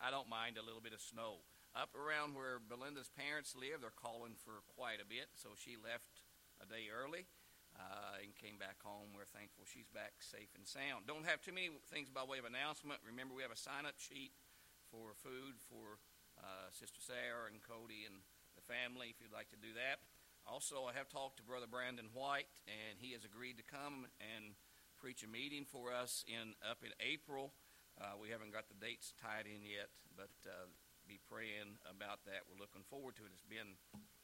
I don't mind a little bit of snow. Up around where Belinda's parents live, they're calling for quite a bit, so she left a day early and came back home. We're thankful she's back safe and sound. Don't have too many things by way of announcement. Remember, we have a sign-up sheet for food for Sister Sarah and Cody and the family, if you'd like to do that. Also, I have talked to Brother Brandon White, and he has agreed to come and preach a meeting for us up in April. We haven't got the dates tied in yet, but be praying about that. We're looking forward to it. It's been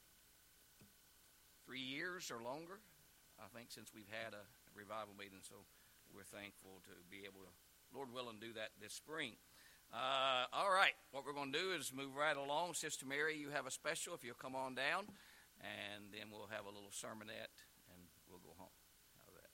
3 years or longer, I think, since we've had a revival meeting, so we're thankful to be able to, Lord willing, do that this spring. All right, what we're going to do is move right along. Sister Mary, you have a special, if you'll come on down, and then we'll have a little sermonette, and we'll go home. How's that?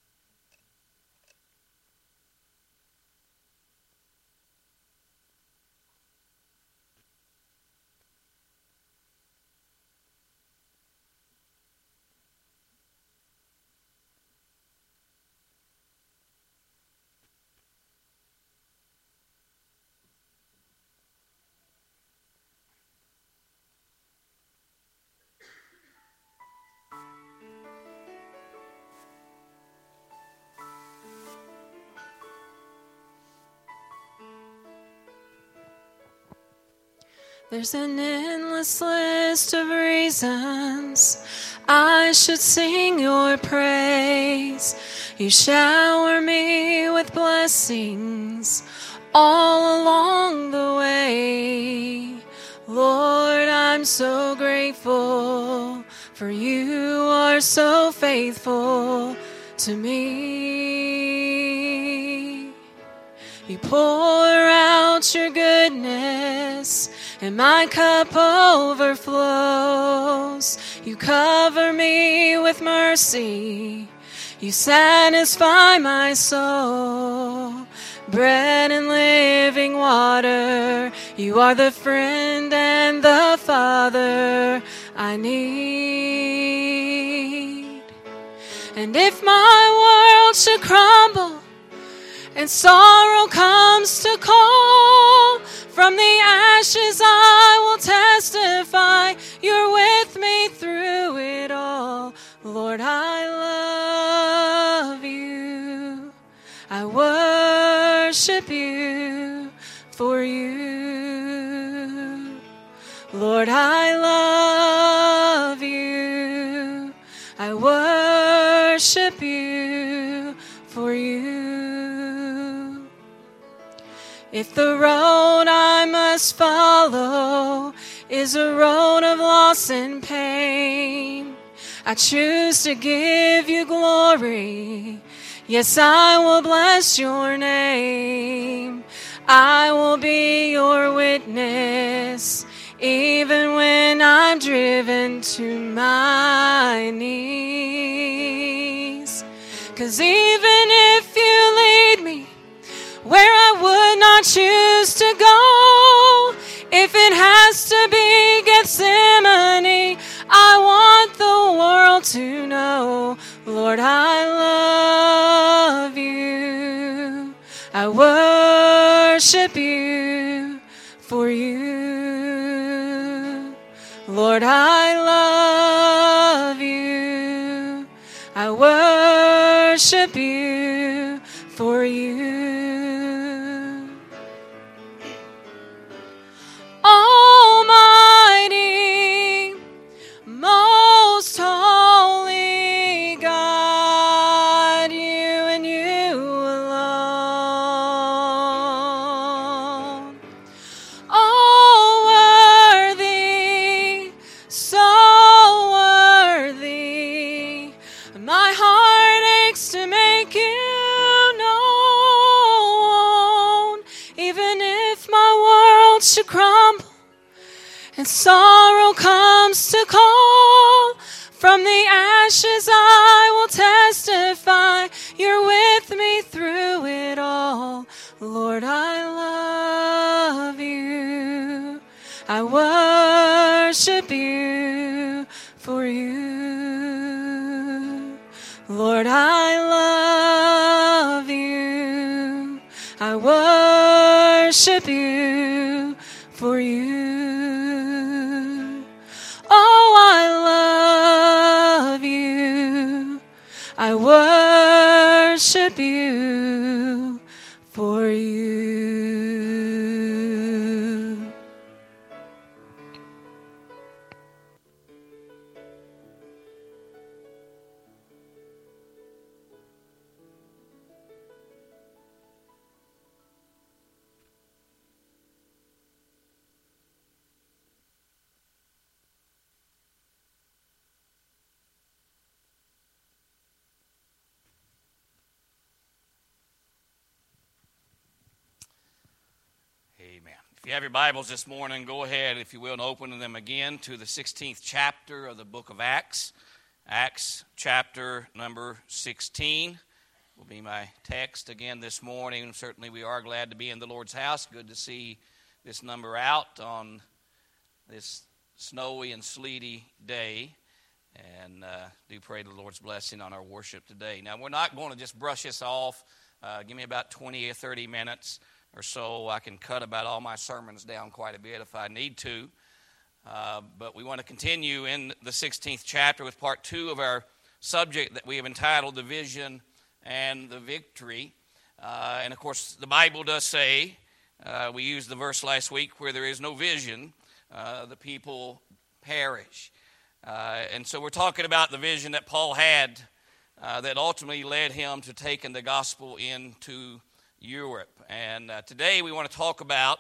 There's an endless list of reasons I should sing your praise. You shower me with blessings all along the way. Lord, I'm so grateful, for you are so faithful to me. You pour out your goodness, and my cup overflows. You cover me with mercy. You satisfy my soul. Bread and living water. You are the friend and the Father I need. And if my world should crumble and sorrow comes to call, from the ashes I will testify you're with me through it all. Lord, I love you. I worship you for you. Lord, I love you. I worship you for you. If the road I must follow is a road of loss and pain, I choose to give you glory. Yes, I will bless your name. I will be your witness, even when I'm driven to my knees. 'Cause even if you lead me where I would not choose to go, if it has to be Gethsemane, I want the world to know. Lord, I love you. I worship you for you. Lord, I love you. I worship you for you. Almighty, most holy God, you and you alone. Oh, worthy, so worthy. My heart aches to make you known. Even if my world should crumble and sorrow comes to call, from the ashes I will testify you're with me through it all. Lord, I love you. I worship you for you. Lord, I love you. I worship you for you. Oh, I love you. I worship you for you. If you have your Bibles this morning, go ahead, if you will, and open them again to the 16th chapter of the book of Acts. Acts chapter number 16 will be my text again this morning. Certainly we are glad to be in the Lord's house. Good to see this number out on this snowy and sleety day. And do pray the Lord's blessing on our worship today. Now, we're not going to just brush this off. Give me about 20 or 30 minutes or so. I can cut about all my sermons down quite a bit if I need to. But we want to continue in the 16th chapter with part 2 of our subject that we have entitled The Vision and the Victory. And of course, the Bible does say, we used the verse last week, where there is no vision, the people perish. And so we're talking about the vision that Paul had that ultimately led him to taking the gospel into Europe. And today we want to talk about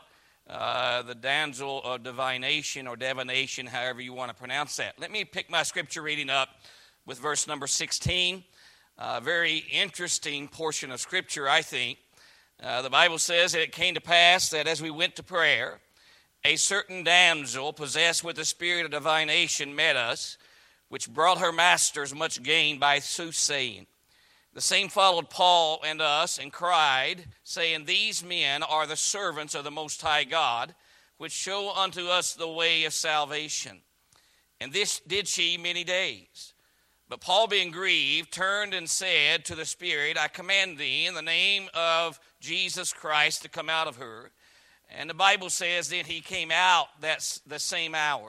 the damsel of divination or divination, however you want to pronounce that. Let me pick my scripture reading up with verse number 16. Very interesting portion of scripture, I think. The Bible says that it came to pass that as we went to prayer, a certain damsel possessed with the spirit of divination met us, which brought her masters much gain by soothsaying. The same followed Paul and us and cried, saying, These men are the servants of the Most High God, which show unto us the way of salvation. And this did she many days. But Paul, being grieved, turned and said to the Spirit, I command thee in the name of Jesus Christ to come out of her. And the Bible says that he came out the same hour.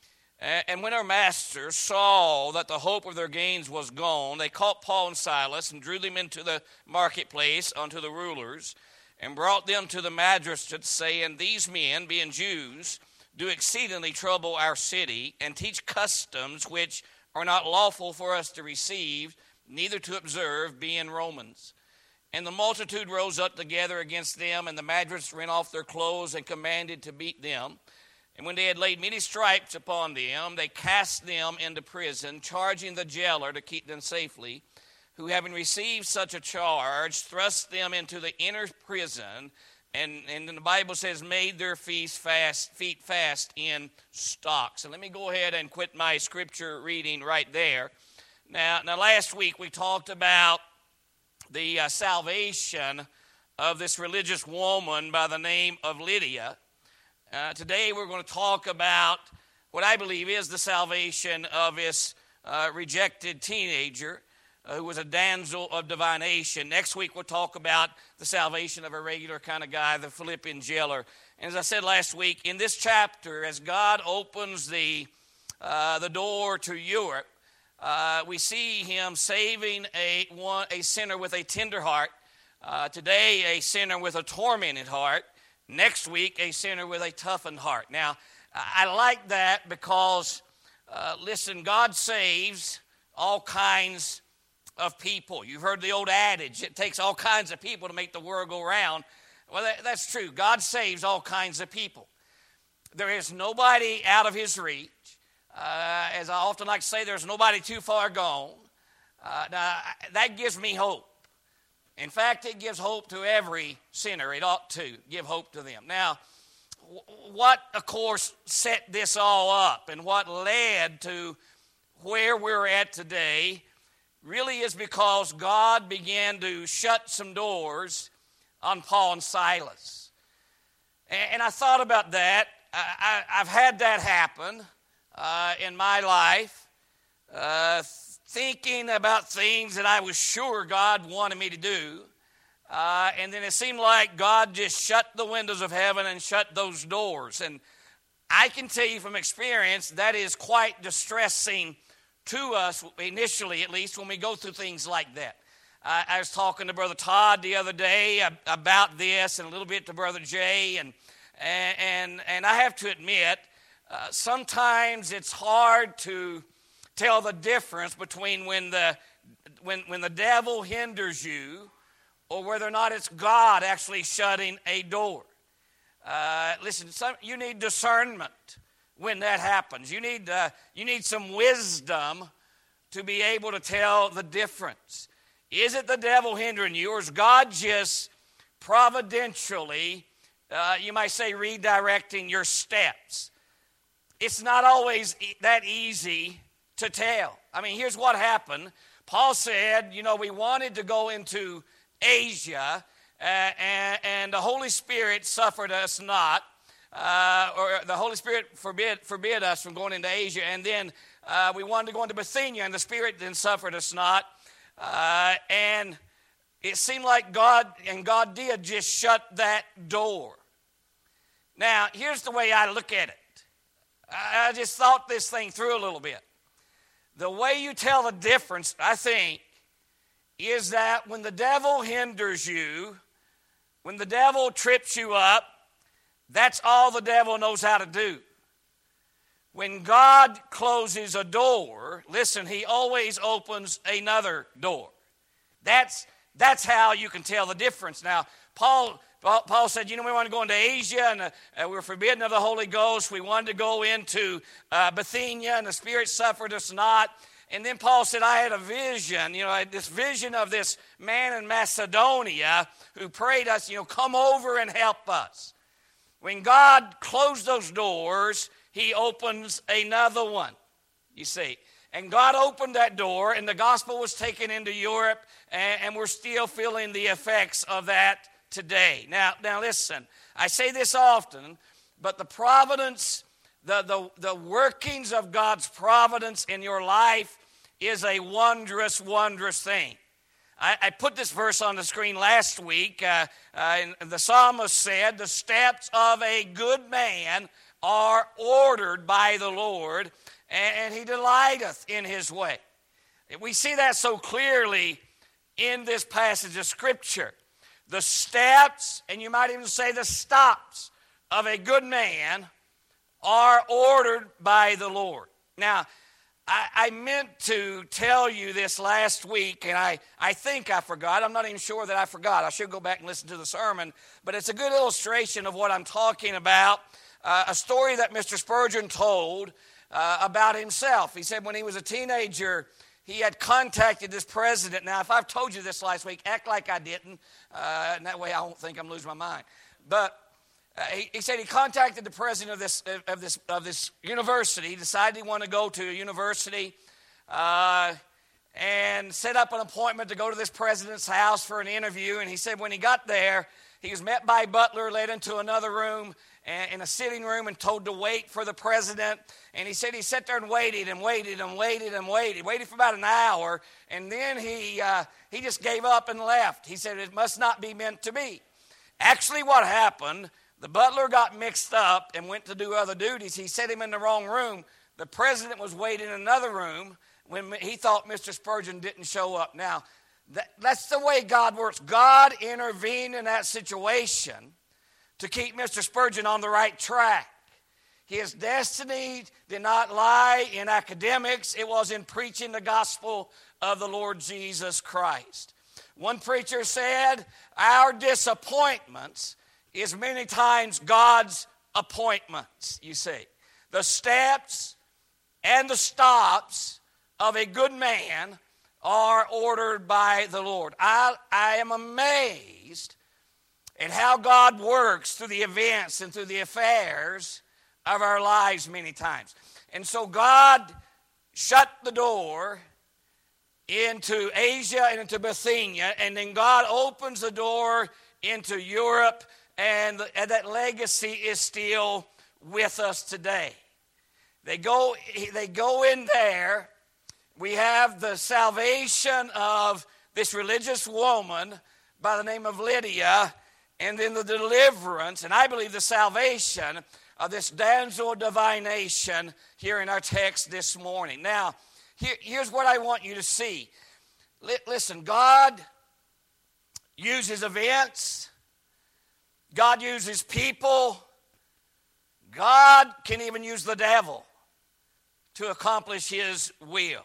And when our masters saw that the hope of their gains was gone, they caught Paul and Silas and drew them into the marketplace unto the rulers, and brought them to the magistrates, saying, These men, being Jews, do exceedingly trouble our city, and teach customs which are not lawful for us to receive, neither to observe, being Romans. And the multitude rose up together against them, and the magistrates rent off their clothes and commanded to beat them. And when they had laid many stripes upon them, they cast them into prison, charging the jailer to keep them safely, who, having received such a charge, thrust them into the inner prison, and the Bible says, made their feet fast in stocks. And let me go ahead and quit my scripture reading right there. Now last week we talked about the salvation of this religious woman by the name of Lydia. Today we're going to talk about what I believe is the salvation of this rejected teenager who was a damsel of divination. Next week we'll talk about the salvation of a regular kind of guy, the Philippian jailer. And as I said last week, in this chapter, as God opens the door to Europe, we see him saving a sinner with a tender heart. Today, a sinner with a tormented heart. Next week, a sinner with a toughened heart. Now, I like that because, listen, God saves all kinds of people. You've heard the old adage, it takes all kinds of people to make the world go round. Well, that's true. God saves all kinds of people. There is nobody out of his reach. As I often like to say, there's nobody too far gone. Now, that gives me hope. In fact, it gives hope to every sinner. It ought to give hope to them. Now, what, of course, set this all up and what led to where we're at today really is because God began to shut some doors on Paul and Silas. And I thought about that. I've had that happen in my life, thinking about things that I was sure God wanted me to do, And then it seemed like God just shut the windows of heaven and shut those doors. And I can tell you from experience that is quite distressing to us, initially at least, when we go through things like that. I was talking to Brother Todd the other day about this, and a little bit to Brother Jay, and I have to admit, sometimes it's hard to tell the difference between when the devil hinders you, or whether or not it's God actually shutting a door. Listen, you need discernment when that happens. You need some wisdom to be able to tell the difference. Is it the devil hindering you, or is God just providentially, you might say, redirecting your steps? It's not always that easy to tell. I mean, here's what happened. Paul said, we wanted to go into Asia, and the Holy Spirit suffered us not, or the Holy Spirit forbid us from going into Asia, and then we wanted to go into Bithynia, and the Spirit then suffered us not. And it seemed like God did just shut that door. Now, here's the way I look at it. I just thought this thing through a little bit. The way you tell the difference, I think, is that when the devil hinders you, when the devil trips you up, that's all the devil knows how to do. When God closes a door, listen, he always opens another door. That's how you can tell the difference. Now, Paul said, we want to go into Asia, and we were forbidden of the Holy Ghost. We wanted to go into Bithynia, and the Spirit suffered us not. And then Paul said, I had a vision, this vision of this man in Macedonia who prayed us, come over and help us. When God closed those doors, he opens another one, you see. And God opened that door, and the gospel was taken into Europe, and we're still feeling the effects of that today. Now listen, I say this often, but the providence, the workings of God's providence in your life is a wondrous, wondrous thing. I put this verse on the screen last week. And the psalmist said, the steps of a good man are ordered by the Lord, and he delighteth in his way. We see that so clearly in this passage of Scripture. The steps, and you might even say the stops, of a good man are ordered by the Lord. Now, I meant to tell you this last week, and I think I forgot. I'm not even sure that I forgot. I should go back and listen to the sermon, but it's a good illustration of what I'm talking about. A story that Mr. Spurgeon told about himself. He said when he was a teenager, he had contacted this president. Now, if I've told you this last week, act like I didn't, and that way I won't think I'm losing my mind. But he said he contacted the president of this university. He decided he wanted to go to a university and set up an appointment to go to this president's house for an interview. And he said when he got there, he was met by a butler, led into another room, in a sitting room, and told to wait for the president. And he said he sat there and waited and waited and waited and waited for about an hour, and then he just gave up and left. He said it must not be meant to be. Actually, what happened, the butler got mixed up and went to do other duties. He set him in the wrong room. The president was waiting in another room when he thought Mr. Spurgeon didn't show up. Now, that's the way God works. God intervened in that situation to keep Mr. Spurgeon on the right track. His destiny did not lie in academics. It was in preaching the gospel of the Lord Jesus Christ. One preacher said, our disappointments is many times God's appointments, you see. The steps and the stops of a good man are ordered by the Lord. I am amazed at how God works through the events and through the affairs of our lives many times. And so God shut the door into Asia and into Bithynia, and then God opens the door into Europe, and that legacy is still with us today. They go in there. We have the salvation of this religious woman by the name of Lydia, and then the deliverance, and I believe the salvation of this damsel of divination here in our text this morning. Now, here's what I want you to see. Listen, God uses events. God uses people. God can even use the devil to accomplish his will.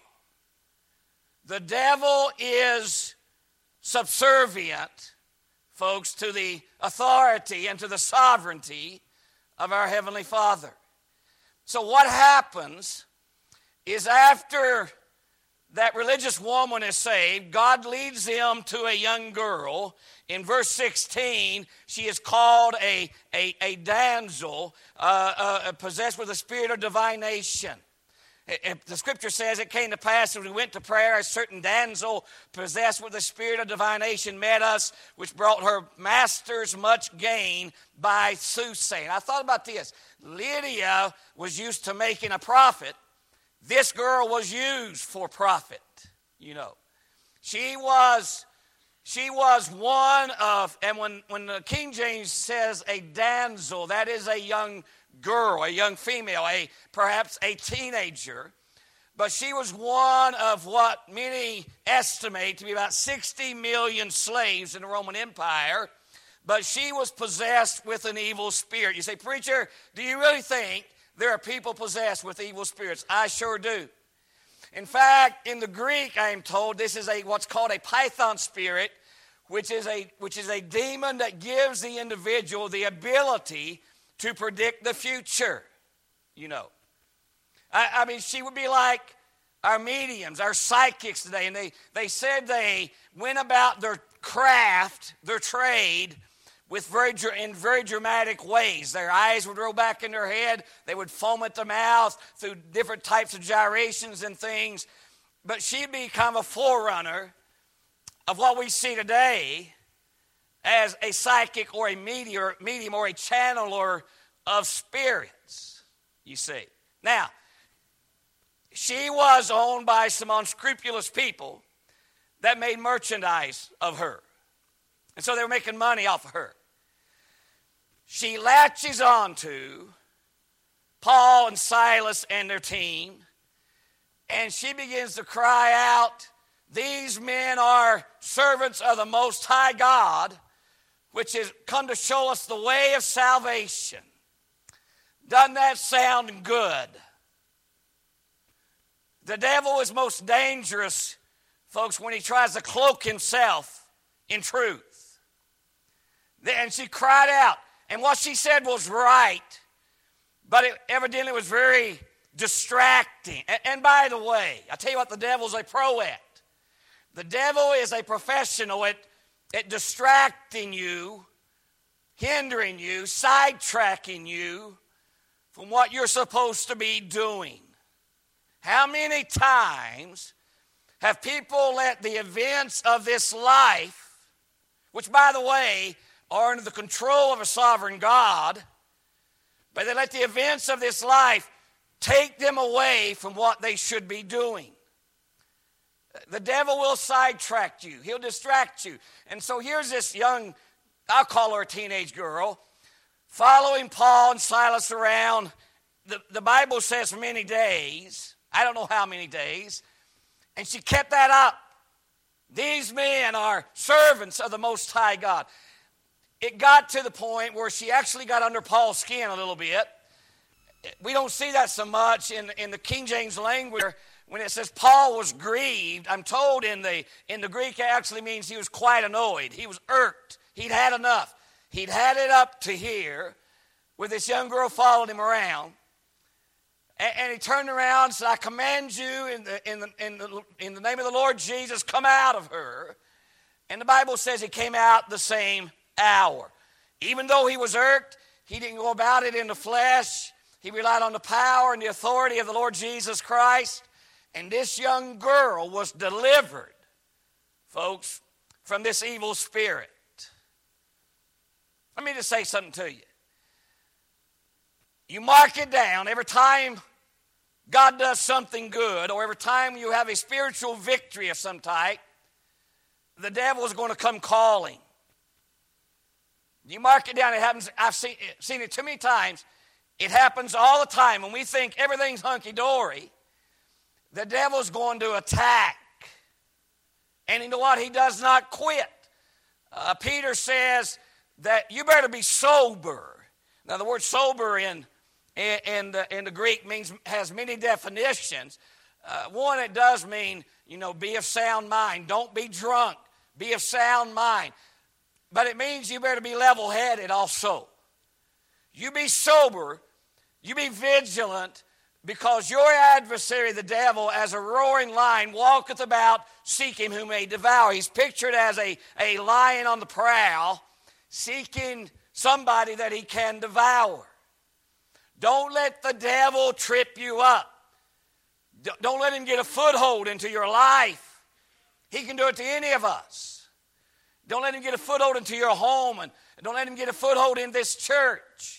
The devil is subservient, folks, to the authority and to the sovereignty of our Heavenly Father. So what happens is after that religious woman is saved, God leads them to a young girl. In verse 16, she is called a damsel possessed with the spirit of divination. The scripture says it came to pass as we went to prayer, a certain damsel possessed with the spirit of divination met us, which brought her masters much gain by soothsaying. I thought about this. Lydia was used to making a profit. This girl was used for profit, you know. She was one of, and when the King James says a damsel, that is a young girl, a young female, perhaps a teenager. But she was one of what many estimate to be about 60 million slaves in the Roman Empire. But she was possessed with an evil spirit. You say, preacher, do you really think there are people possessed with evil spirits? I sure do. In fact, in the Greek, I am told, this is what's called a python spirit, which is a demon that gives the individual the ability to predict the future, you know. I mean, she would be like our mediums, our psychics today, and they said they went about their craft, their trade, in very dramatic ways. Their eyes would roll back in their head. They would foam at the mouth through different types of gyrations and things. But she'd become a forerunner of what we see today as a psychic or a medium or a channeler of spirits, you see. Now, she was owned by some unscrupulous people that made merchandise of her. And so they were making money off of her. She latches on to Paul and Silas and their team, and she begins to cry out, these men are servants of the Most High God, which has come to show us the way of salvation. Doesn't that sound good? The devil is most dangerous, folks, when he tries to cloak himself in truth. And she cried out, and what she said was right, but it evidently was very distracting. And by the way, I tell you what the devil's a pro at. The devil is a professional at distracting you, hindering you, sidetracking you from what you're supposed to be doing. How many times have people let the events of this life, which by the way are under the control of a sovereign God, but they let the events of this life take them away from what they should be doing? The devil will sidetrack you. He'll distract you. And so here's this young, I'll call her a teenage girl, following Paul and Silas around. The Bible says for many days. I don't know how many days. And she kept that up. These men are servants of the Most High God. It got to the point where she actually got under Paul's skin a little bit. We don't see that so much in the King James language. When it says Paul was grieved, I'm told in the Greek it actually means he was quite annoyed. He was irked. He'd had enough. He'd had it up to here with this young girl following him around. And he turned around and said, I command you in the name of the Lord Jesus, come out of her. And the Bible says he came out the same hour. Even though he was irked, he didn't go about it in the flesh. He relied on the power and the authority of the Lord Jesus Christ. And this young girl was delivered, folks, from this evil spirit. Let me just say something to you. You mark it down every time God does something good, or every time you have a spiritual victory of some type, the devil is going to come calling. You mark it down. It happens. I've seen it too many times. It happens all the time. When we think everything's hunky-dory, the devil's going to attack. And you know what? He does not quit. Peter says that you better be sober. Now, the word sober in the Greek has many definitions. One, it does mean, be of sound mind. Don't be drunk. Be of sound mind. But it means you better be level-headed also. You be sober, you be vigilant, because your adversary, the devil, as a roaring lion, walketh about seeking whom may devour. He's pictured as a lion on the prowl, seeking somebody that he can devour. Don't let the devil trip you up. Don't let him get a foothold into your life. He can do it to any of us. Don't let him get a foothold into your home, and don't let him get a foothold in this church,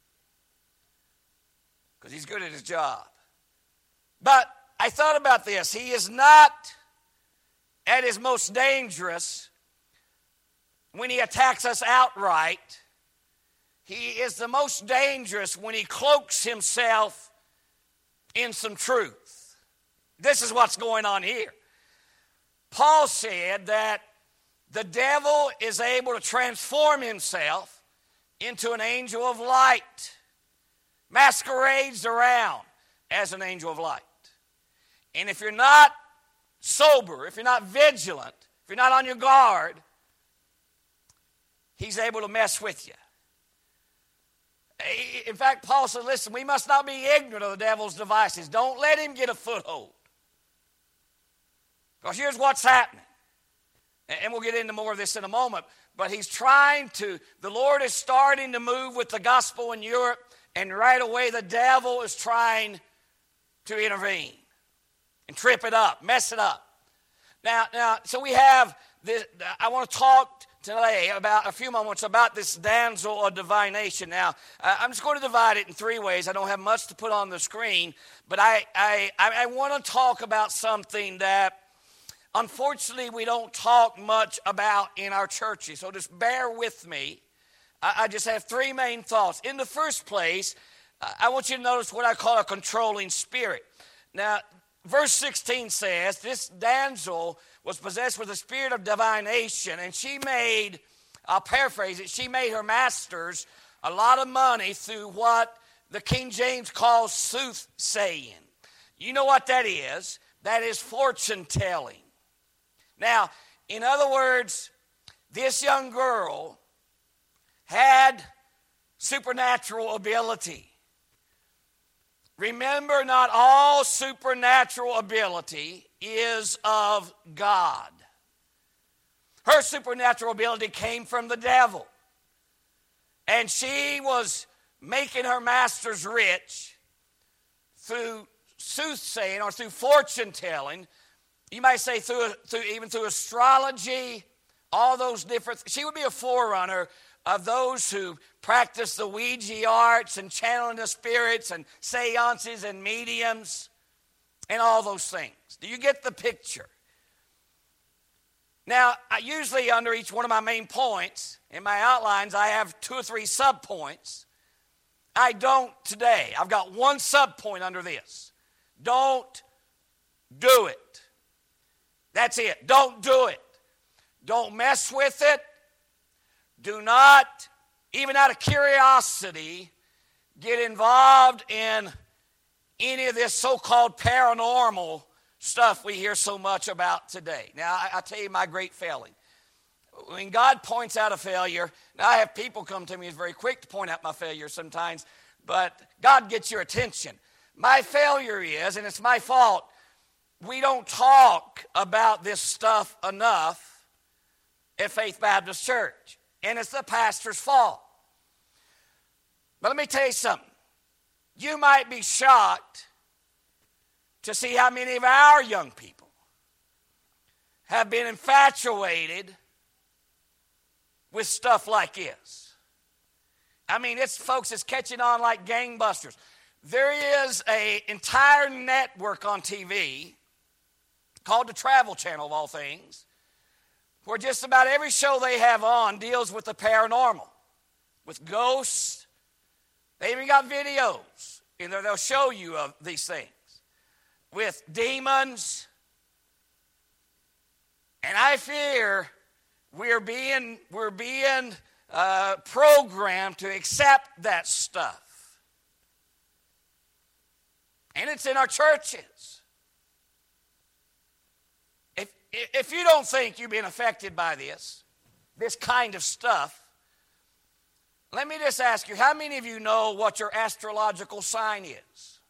because he's good at his job. But I thought about this. He is not at his most dangerous when he attacks us outright. He is the most dangerous when he cloaks himself in some truth. This is what's going on here. Paul said that the devil is able to transform himself into an angel of light, masquerades around as an angel of light. And if you're not sober, if you're not vigilant, if you're not on your guard, he's able to mess with you. In fact, Paul said, listen, we must not be ignorant of the devil's devices. Don't let him get a foothold. Because here's what's happening. And we'll get into more of this in a moment. But the Lord is starting to move with the gospel in Europe. And right away the devil is trying to intervene and trip it up, mess it up. Now, so we have this. I want to talk today about a few moments about this damsel of divination. Now, I'm just going to divide it in three ways. I don't have much to put on the screen, but I want to talk about something that unfortunately we don't talk much about in our churches. So just bear with me. I just have three main thoughts. In the first place, I want you to notice what I call a controlling spirit. Now, verse 16 says, this damsel was possessed with a spirit of divination, and she made, I'll paraphrase it, she made her masters a lot of money through what the King James calls soothsaying. You know what that is? That is fortune telling. Now, in other words, this young girl had supernatural ability. Remember, not all supernatural ability is of God. Her supernatural ability came from the devil. And she was making her masters rich through soothsaying or through fortune telling. You might say even through astrology, all those different. She would be a forerunner of those who practice the Ouija arts and channeling the spirits and seances and mediums and all those things. Do you get the picture? Now, I usually under each one of my main points in my outlines, I have 2 or 3 subpoints. I don't today. I've got one subpoint under this. Don't do it. That's it. Don't do it. Don't mess with it. Do not, even out of curiosity, get involved in any of this so-called paranormal stuff we hear so much about today. Now, I'll tell you my great failing. When God points out a failure, now I have people come to me who's very quick to point out my failure sometimes, but God gets your attention. My failure is, and it's my fault, we don't talk about this stuff enough at Faith Baptist Church. And it's the pastor's fault. But let me tell you something. You might be shocked to see how many of our young people have been infatuated with stuff like this. I mean, it's catching on like gangbusters. There is an entire network on TV called the Travel Channel, of all things, where just about every show they have on deals with the paranormal. with ghosts. They even got videos in there. They'll show you of these things with demons. And I fear we're being programmed to accept that stuff. And it's in our churches. If you don't think you've been affected by this kind of stuff, let me just ask you, how many of you know what your astrological sign is?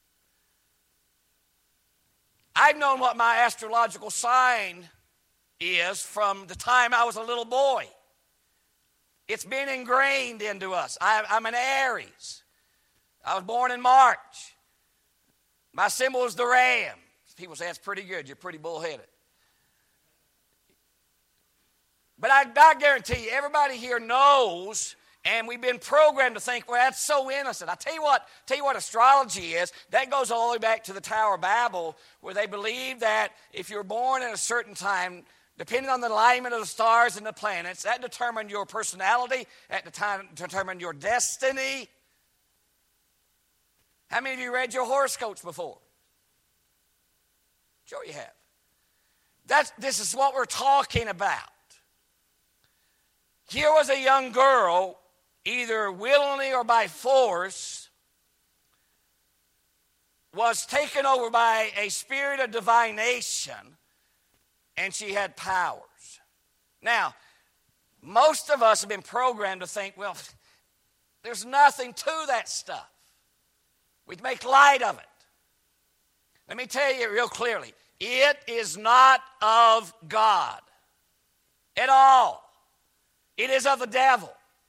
I've known what my astrological sign is from the time I was a little boy. It's been ingrained into us. I'm an Aries. I was born in March. My symbol is the ram. People say, that's pretty good. You're pretty bullheaded. But I guarantee you, everybody here knows, and we've been programmed to think, well, that's so innocent. I tell you what astrology is. That goes all the way back to the Tower of Babel, where they believed that if you're born at a certain time, depending on the alignment of the stars and the planets, that determined your personality, at the time determined your destiny. How many of you read your horoscopes before? Sure you have. This is what we're talking about. Here was a young girl, either willingly or by force, was taken over by a spirit of divination, and she had powers. Now, most of us have been programmed to think, well, there's nothing to that stuff. We make light of it. Let me tell you real clearly, it is not of God at all. It is of the devil.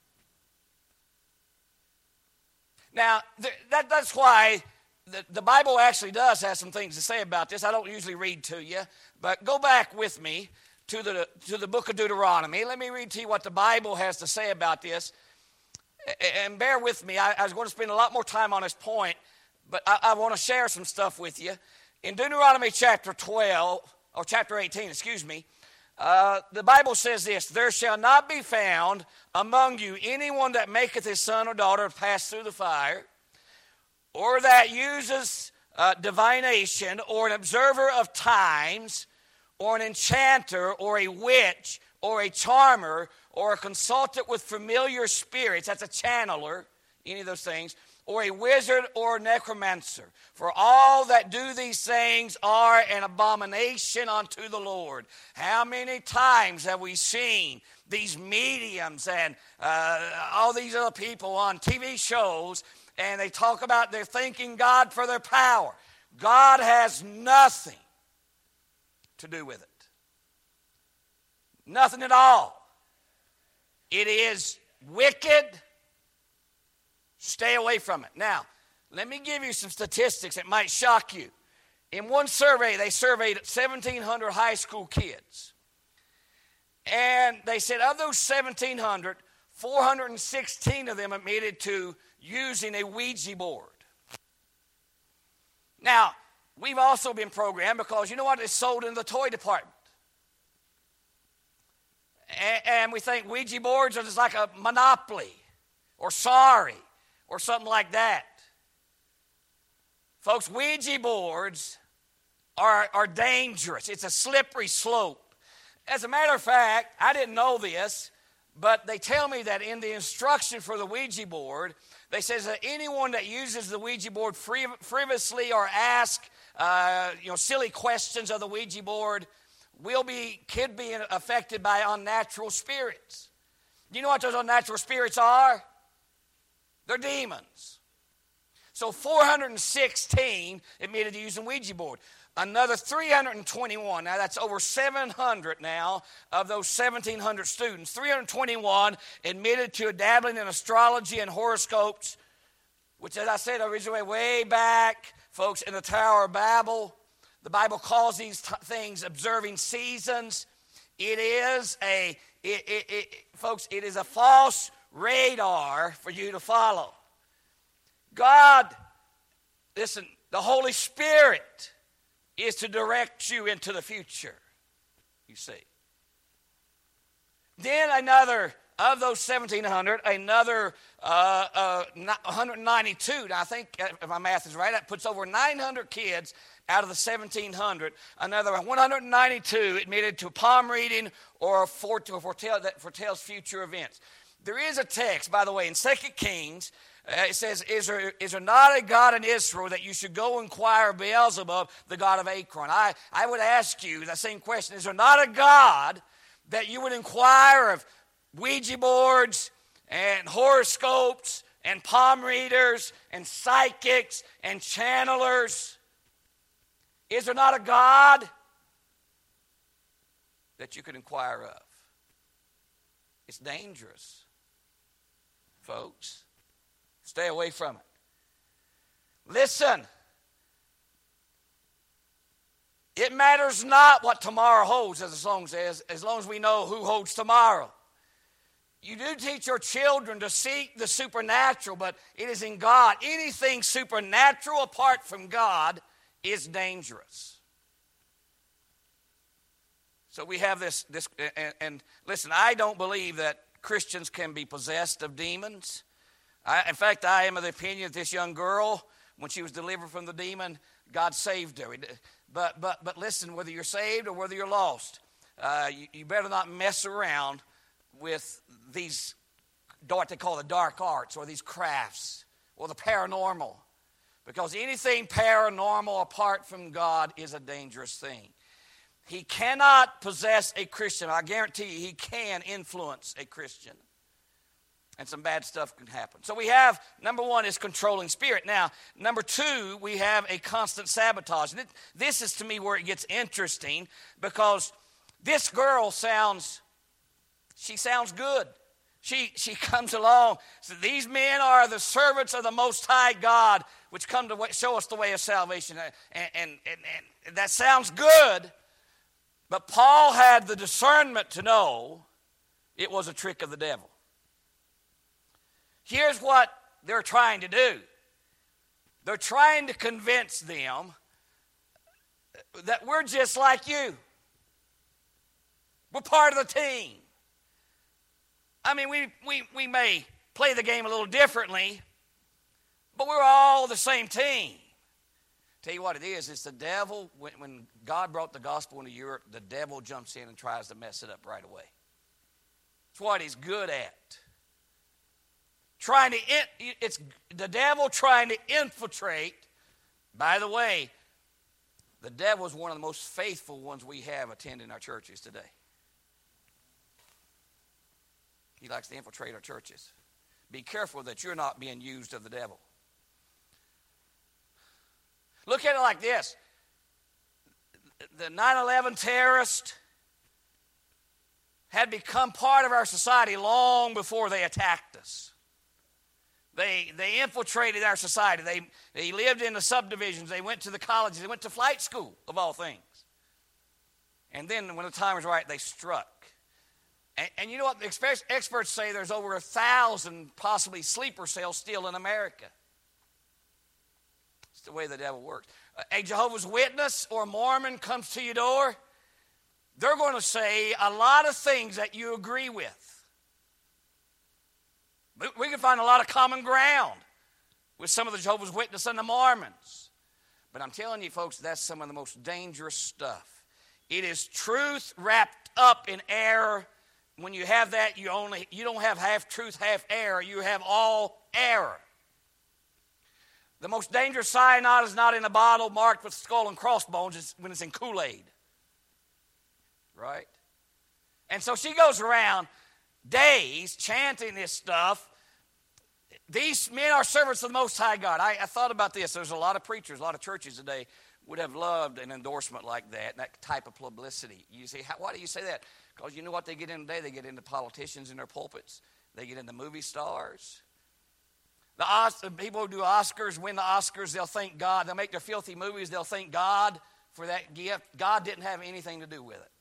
Now, that's why the Bible actually does have some things to say about this. I don't usually read to you, but go back with me to the book of Deuteronomy. Let me read to you what the Bible has to say about this. And bear with me. I was going to spend a lot more time on this point, but I want to share some stuff with you. In Deuteronomy chapter 18, the Bible says this: there shall not be found among you anyone that maketh his son or daughter pass through the fire, or that uses divination, or an observer of times, or an enchanter, or a witch, or a charmer, or a consultant with familiar spirits, that's a channeler, any of those things, or a wizard or necromancer. For all that do these things are an abomination unto the Lord. How many times have we seen these mediums and all these other people on TV shows, and they talk about they're thanking God for their power? God has nothing to do with it. Nothing at all. It is wicked. Stay away from it. Now, let me give you some statistics that might shock you. In one survey, they surveyed 1,700 high school kids. And they said of those 1,700, 416 of them admitted to using a Ouija board. Now, we've also been programmed because you know what? It's sold in the toy department. And we think Ouija boards are just like a Monopoly or Sorry or something like that. Folks, Ouija boards are dangerous. It's a slippery slope. As a matter of fact, I didn't know this, but they tell me that in the instruction for the Ouija board, they says that anyone that uses the Ouija board frivolously or ask silly questions of the Ouija board could be affected by unnatural spirits. Do you know what those unnatural spirits are? They're demons. So 416 admitted to using Ouija board. Another 321, now that's over 700 now of those 1,700 students. 321 admitted to dabbling in astrology and horoscopes, which, as I said, originated way back, folks, in the Tower of Babel. The Bible calls these things observing seasons. It is folks, it is a false radar for you to follow. God, listen, the Holy Spirit is to direct you into the future, you see. Then another of those 1,700, another 192, now I think, if my math is right, that puts over 900 kids out of the 1,700. Another 192 admitted to palm reading or foretells future events. There is a text, by the way, in 2 Kings. It says, is there not a God in Israel that you should go inquire of Beelzebub, the god of Ekron? I would ask you that same question. Is there not a God that you would inquire of Ouija boards and horoscopes and palm readers and psychics and channelers? Is there not a God that you could inquire of? It's dangerous, folks. Stay away from it. Listen. It matters not what tomorrow holds, as the song says, as long as we know who holds tomorrow. You do teach your children to seek the supernatural, but it is in God. Anything supernatural apart from God is dangerous. So we have this and listen, I don't believe that Christians can be possessed of demons. In fact, I am of the opinion that this young girl, when she was delivered from the demon, God saved her. But listen, whether you're saved or whether you're lost, you better not mess around with these, what they call the dark arts or these crafts or the paranormal. Because anything paranormal apart from God is a dangerous thing. He cannot possess a Christian. I guarantee you he can influence a Christian. And some bad stuff can happen. So we have, number one is controlling spirit. Now, number two, we have a constant sabotage. And this is to me where it gets interesting, because this girl sounds good. She comes along. So these men are the servants of the Most High God, which come to show us the way of salvation. And that sounds good, but Paul had the discernment to know it was a trick of the devil. Here's what they're trying to do. They're trying to convince them that we're just like you. We're part of the team. I mean, we may play the game a little differently, but we're all the same team. Tell you what it is, it's the devil. When God brought the gospel into Europe, the devil jumps in and tries to mess it up right away. It's what he's good at. It's the devil trying to infiltrate. By the way, the devil is one of the most faithful ones we have attending our churches today. He likes to infiltrate our churches. Be careful that you're not being used of the devil. Look at it like this. The 9/11 terrorists had become part of our society long before they attacked us. They infiltrated our society. They lived in the subdivisions. They went to the colleges. They went to flight school, of all things. And then when the time was right, they struck. And you know what? The experts say there's over 1,000 possibly sleeper cells still in America. It's the way the devil works. A Jehovah's Witness or Mormon comes to your door, they're going to say a lot of things that you agree with. We can find a lot of common ground with some of the Jehovah's Witnesses and the Mormons. But I'm telling you, folks, that's some of the most dangerous stuff. It is truth wrapped up in error. When you have that, you don't have half truth, half error. You have all error. The most dangerous cyanide is not in a bottle marked with skull and crossbones. It's when it's in Kool-Aid. Right? And so she goes around days chanting this stuff. These men are servants of the Most High God. I thought about this. There's a lot of preachers, a lot of churches today would have loved an endorsement like that type of publicity. You say, why do you say that? Because you know what they get into today? They get into politicians in their pulpits. They get into movie stars. The people who do Oscars, win the Oscars, they'll thank God. They'll make their filthy movies. They'll thank God for that gift. God didn't have anything to do with it.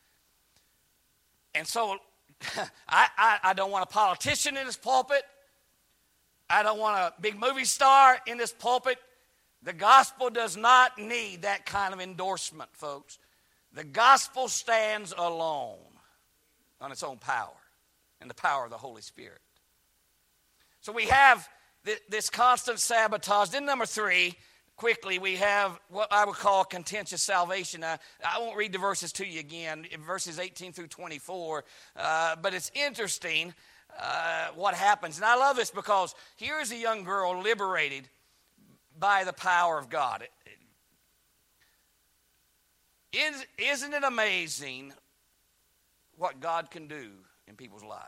And so I don't want a politician in this pulpit. I don't want a big movie star in this pulpit. The gospel does not need that kind of endorsement, folks. The gospel stands alone on its own power. and the power of the Holy Spirit. So we have this constant sabotage. Then number 3, quickly, we have what I would call contentious salvation. I won't read the verses to you again, verses 18 through 24, but it's interesting what happens. And I love this because here is a young girl liberated by the power of God. Isn't it amazing what God can do in people's lives?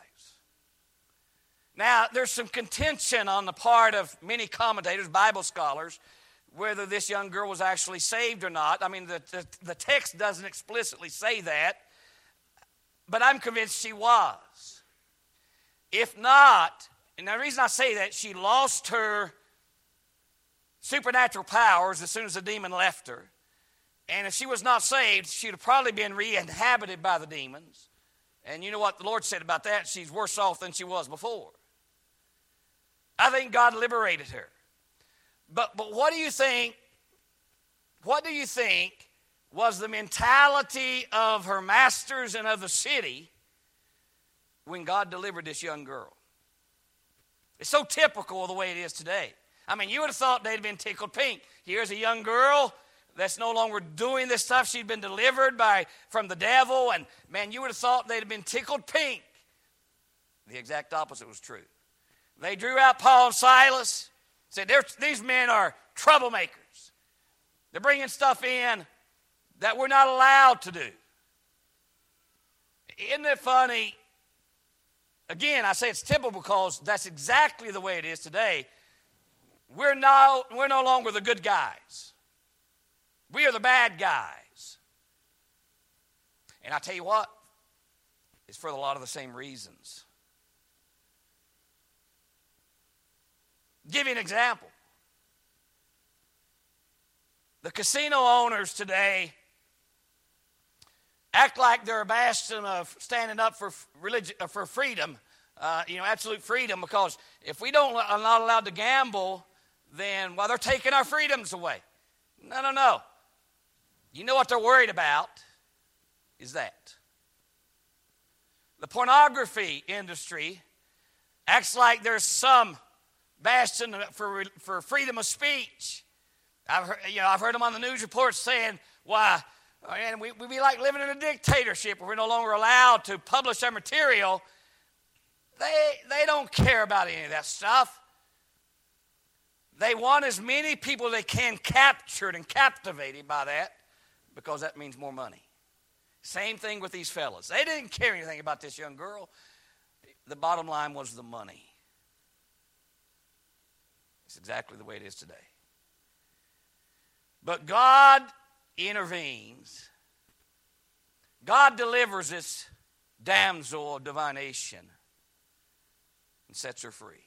Now, there's some contention on the part of many commentators, Bible scholars, whether this young girl was actually saved or not. I mean, the text doesn't explicitly say that, but I'm convinced she was. If not, and the reason I say that, she lost her supernatural powers as soon as the demon left her. And if she was not saved, she would have probably been re-inhabited by the demons. And you know what the Lord said about that? She's worse off than she was before. I think God liberated her. But what do you think? What do you think was the mentality of her masters and of the city when God delivered this young girl? It's so typical of the way it is today. I mean, you would have thought they'd have been tickled pink. Here's a young girl that's no longer doing this stuff. She'd been delivered from the devil, and man, you would have thought they'd have been tickled pink. The exact opposite was true. They drew out Paul and Silas, said, these men are troublemakers. They're bringing stuff in that we're not allowed to do. Isn't it funny? Again, I say it's typical because that's exactly the way it is today. We're no longer the good guys. We are the bad guys. And I tell you what, it's for a lot of the same reasons. Give you an example. The casino owners today act like they're a bastion of standing up for religion, for freedom, absolute freedom. Because if we are not allowed to gamble, then they're taking our freedoms away. No. You know what they're worried about is that the pornography industry acts like there's some bastion for freedom of speech. I've heard them on the news reports saying, "Why, and we'd be like living in a dictatorship where we're no longer allowed to publish our material." They don't care about any of that stuff. They want as many people they can captured and captivated by that because that means more money. Same thing with these fellas. They didn't care anything about this young girl. The bottom line was the money. It's exactly the way it is today. But God intervenes. God delivers this damsel of divination and sets her free.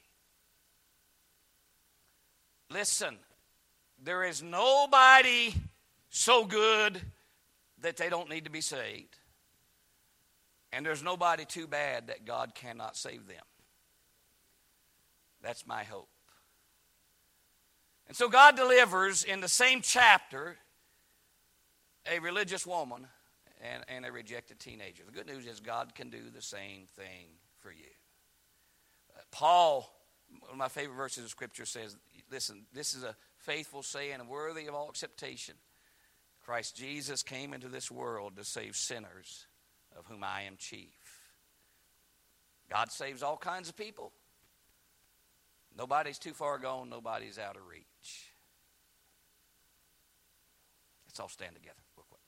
Listen, there is nobody so good that they don't need to be saved. And there's nobody too bad that God cannot save them. That's my hope. And so God delivers in the same chapter a religious woman and a rejected teenager. The good news is God can do the same thing for you. Paul, one of my favorite verses of Scripture says, listen, this is a faithful saying and worthy of all acceptation. Christ Jesus came into this world to save sinners, of whom I am chief. God saves all kinds of people. Nobody's too far gone. Nobody's out of reach. Let's all stand together real quick.